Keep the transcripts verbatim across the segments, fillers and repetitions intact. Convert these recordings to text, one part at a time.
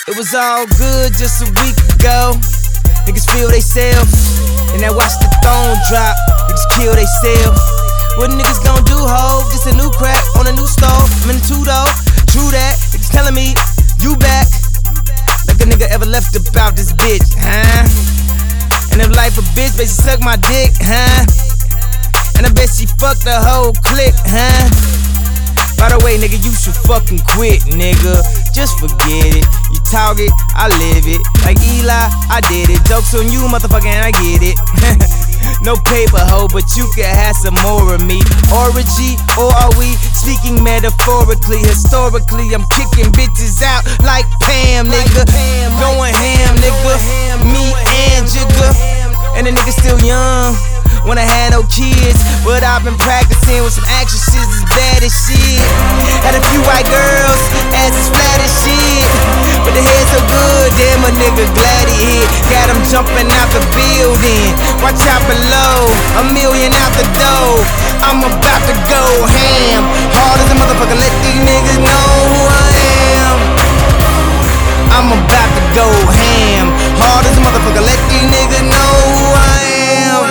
It was all good just a week ago. Niggas feel they self, and I watch the throne drop. Niggas kill they self. What niggas gon' do, ho? Just a new crack on a new stove. I'm in the two though, true that. Niggas telling me, you back. Like a nigga ever left about this bitch, huh? And if life a bitch, bet she suck my dick, huh? And I bet she fucked the whole clique, huh? By the way, nigga, you should fucking quit, nigga. Just forget it. You talk it, I live it. Like Eli, I did it. Jokes on you, motherfucker, and I get it. No paper hoe, but you can have some more of me. Orgy, or are we speaking metaphorically? Historically, I'm kicking bitches out like Pam, nigga. Going ham, nigga. Me and Jigga. And the nigga still young. When I had no kids, but I've been practicing with some actresses as bad as shit. Had a few white girls, ass as flat as shit. But the head so good, damn a nigga glad he hit. Got him jumping out the building. Watch out below, a million out the door. I'm about to go ham. Hard as a motherfucker, let these niggas know who I am. I'm about to go ham. Hard as a motherfucker, let these niggas know who I am.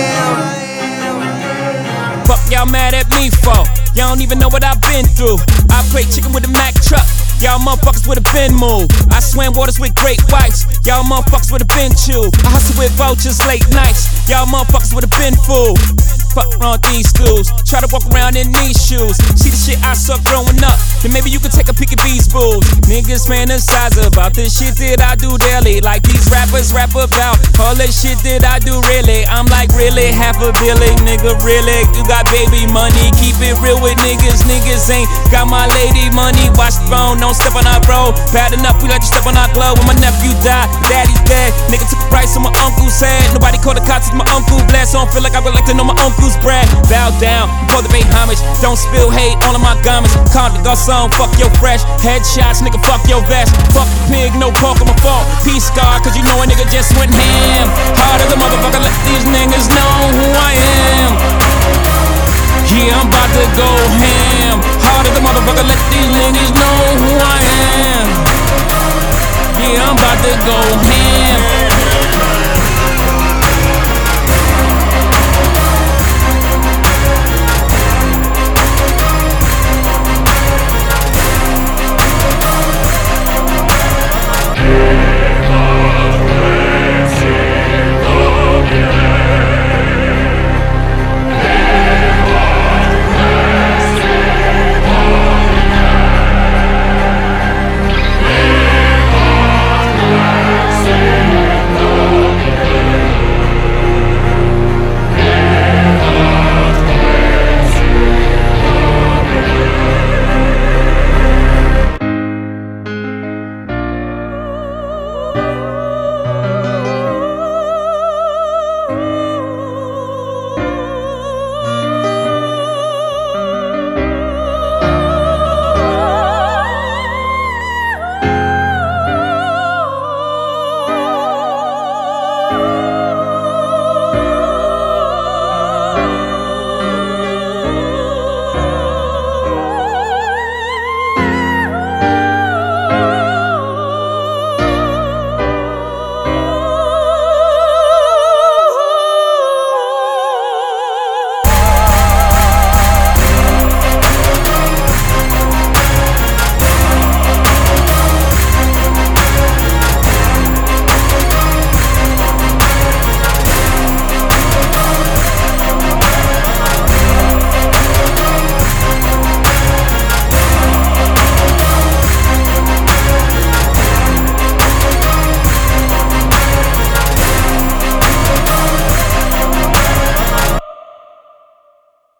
Fuck y'all mad at me for? Y'all don't even know what I've been through. I played chicken with a Mack truck. Y'all motherfuckers would've been moved. I swam waters with great whites. Y'all motherfuckers would've been chewed. I hustle with vultures late nights. Y'all motherfuckers would've been fooled. Fuck around these schools. Try to walk around in these shoes. See the shit I suck growing up. Then maybe you can take a peek at these fools. Niggas fantasize about this shit that I do daily. Like these rappers rap about all that shit that I do really. I'm like really half a billy, nigga, really. You got baby money, keep it real with niggas. Niggas ain't got my lady money. Watch the phone, don't step on our road. Bad enough, we let you step on our glove. When my nephew died, daddy's dead. Nigga took a price on my uncle's head. Nobody called the cops, it's my uncle blessed. So I don't feel like I would like to know my uncle's bread. Bow down, cultivate homage. Don't spill hate all of my garments. Call the garçon, fuck your fresh. Headshots, nigga, fuck your vest. Fuck the pig, no pork on my fault. Peace scar, cause you know a nigga just went ham. Hard as a motherfucker, let these niggas know who I am. Yeah, I'm about to go ham. Hard as a motherfucker, let these niggas know who I am. Yeah, I'm about to go ham.